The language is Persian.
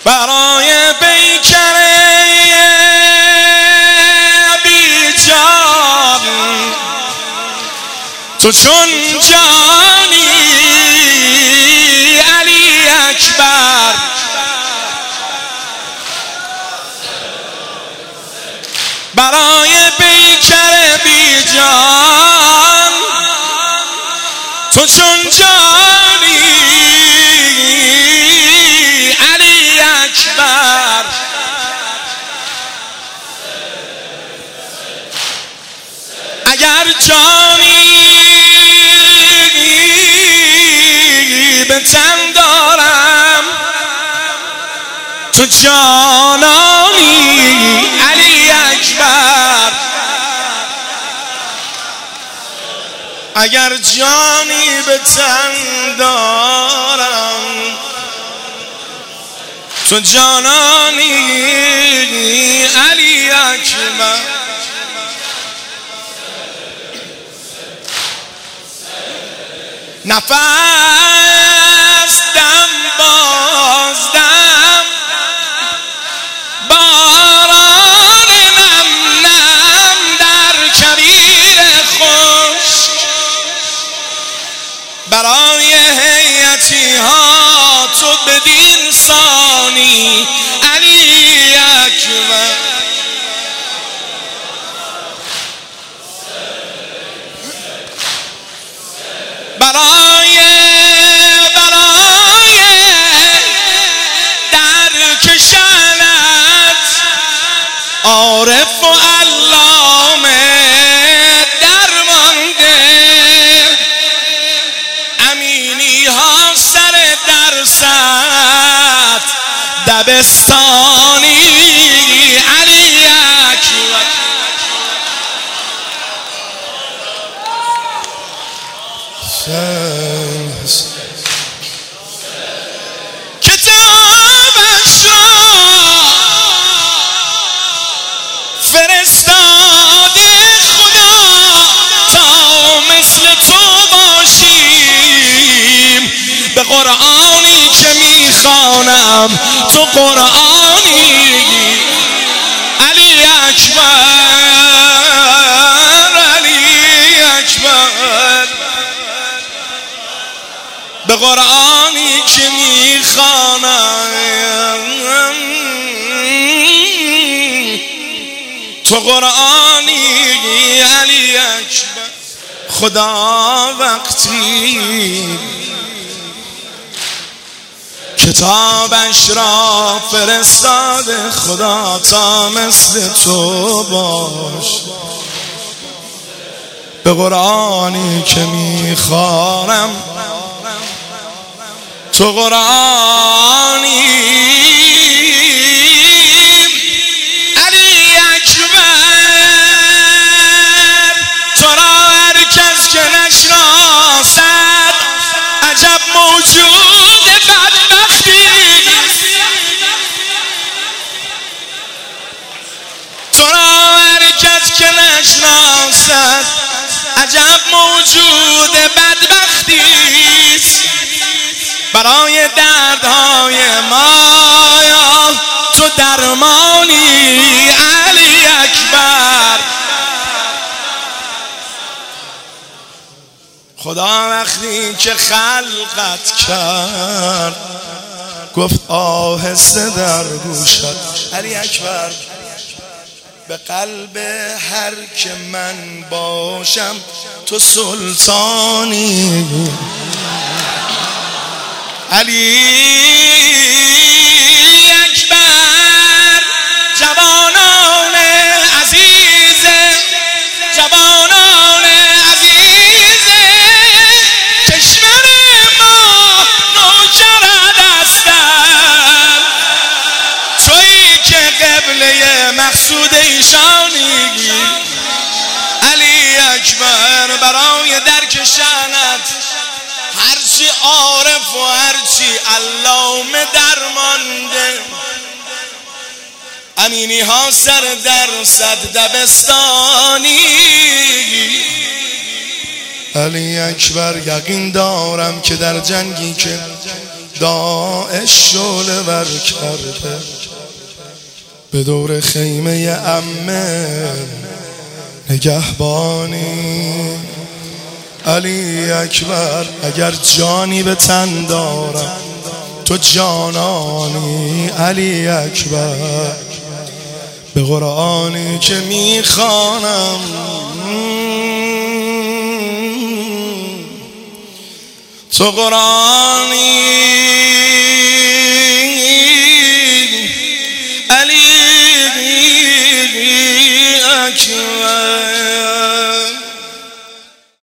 برای پیکر بیجان تو چون جانی علی اکبر، برای پیکر بیجان تو چون جانی علی اکبر. اگر جانی به تن دارم تو جانانی علی اکبر، اگر جانی به تن دارم تو جانانی علی اکبر. نفس دم بازدم باران نم نم در کویر خشک، برای هیئتی ها تو بدین ثانی علی اکبر. برای در کشانت عارف و علامه درمانده، امینی ها سر درست دبستانی علی اکبر. کتابش را فرستاده خدا تا مثل تو باشیم، به قرآنی که میخوانم تو قرآنی علی اکبر، علی اکبر. به قرآنی که میخوانم تو قرآنی علی اکبر. خدا وقتی کتابش را فرستاده خدا تا مثل تو باش، به قرآنی که میخوانم تو قرآنی علی اکبر. تو را هر کس که نشناسد عجب موجود بدبختی، تو را هر کس که نشناسد عجب موجود بدبختی، برای دردهای ما تو درمانی علی اکبر. خدا وقتی که خلقت کرد گفت آهسته در گوشت علی اکبر، به قلب هر که من باشم تو سلطانی علی اکبر. جوانان عزیز، جوانان عزیز کشور ما نوکرت هستند، تویی که قبله مقصود ایشانی علی اکبر. برای درکشانت هرچی عارف و هرچی علامه درمانده، امینی ها سر درصد دبستانی علی اکبر. یقین دارم که در جنگی که داعش شعله ور کرده، به دور خیمه عمه نگهبانی. علی اکبر اگر جانی به تن دارم تو جانانی. علی اکبر به قرآنی که میخوانم تو قرآنی